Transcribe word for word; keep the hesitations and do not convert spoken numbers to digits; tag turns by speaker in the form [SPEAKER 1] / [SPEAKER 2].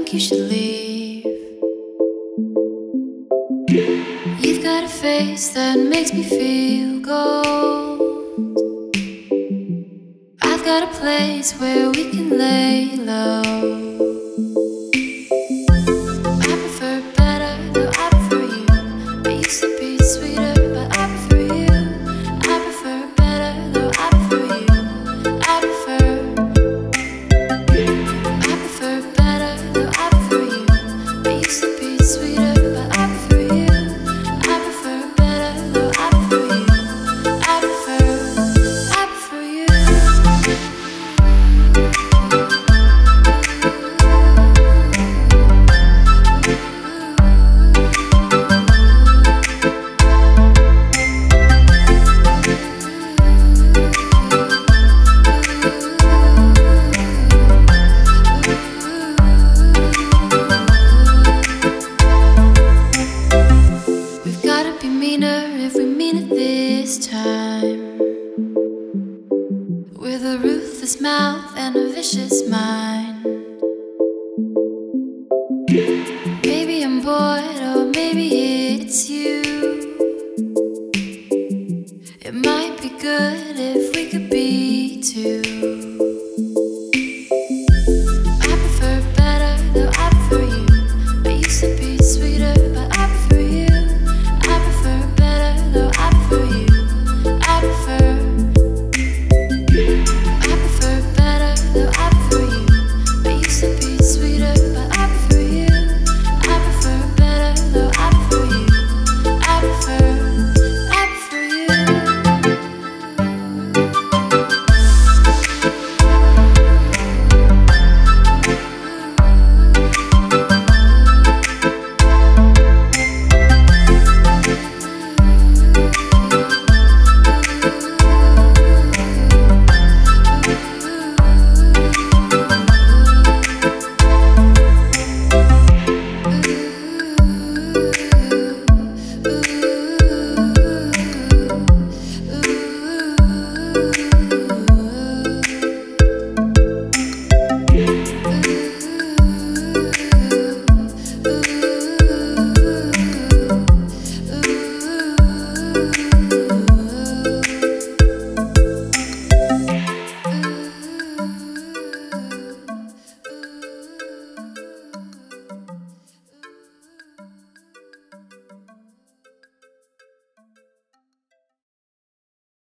[SPEAKER 1] think you should leave. You've got a face that makes me feel gold. I've got a place where we can lay low. I prefer better, though I prefer you. It used to be sweeter, but I prefer you. I prefer better, though I prefer you. I prefer I prefer better, though I prefer you. It used to be sweeter, but I prefer you. I prefer better, though I prefer you. I prefer, I prefer you. We've gotta be meaner if we mean it this time. With a ruthless mouth and a vicious mind. Maybe I'm bored, or maybe it's you.